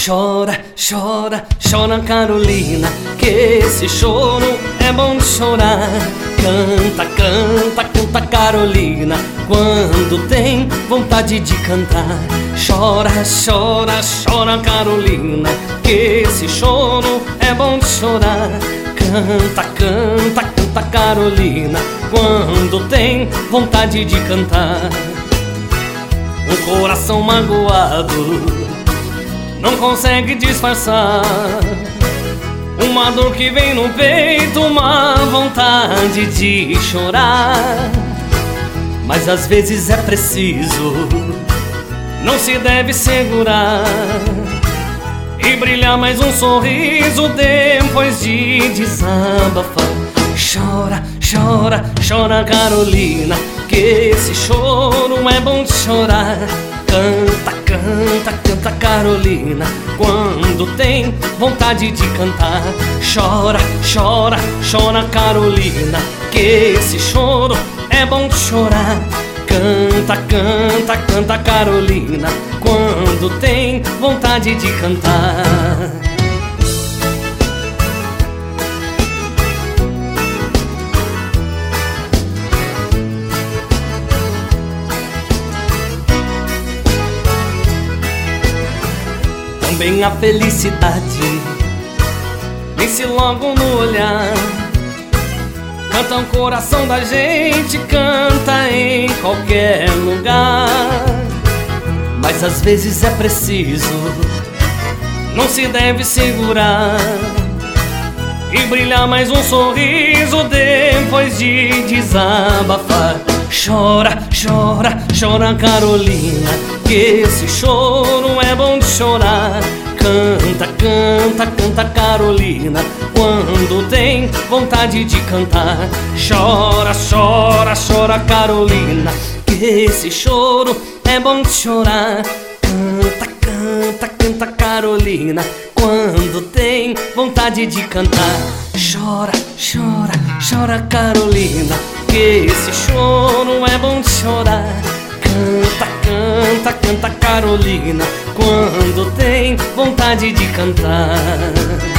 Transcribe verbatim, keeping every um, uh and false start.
Chora, chora, chora Carolina, que esse choro é bom de chorar. Canta, canta, canta Carolina, quando tem vontade de cantar. Chora, chora, chora Carolina, que esse choro é bom de chorar. Canta, canta, canta Carolina, quando tem vontade de cantar. Um coração magoado não consegue disfarçar uma dor que vem no peito, uma vontade de chorar. Mas às vezes é preciso, não se deve segurar e brilhar mais um sorriso depois de desabafar. Chora, chora, chora Carolina, que esse choro é bom de chorar. Canta, canta, canta Carolina, quando tem vontade de cantar. Chora, chora, chora Carolina, que esse choro é bom de chorar. Canta, canta, canta Carolina, quando tem vontade de cantar. Também a felicidade vence logo no olhar. Canta o coração da gente, canta em qualquer lugar. Mas às vezes é preciso, não se deve segurar e brilhar mais um sorriso depois de desabafar. Chora, chora, chora Carolina, que esse choro é bom de chorar. Canta, canta, canta Carolina, quando tem vontade de cantar. Chora, chora, chora Carolina, que esse choro é bom de chorar. Canta, canta, canta Carolina, quando tem vontade de cantar. Chora, chora, chora Carolina, que esse choro é bom de chorar. Canta, canta, canta Carolina, quando tem vontade de cantar.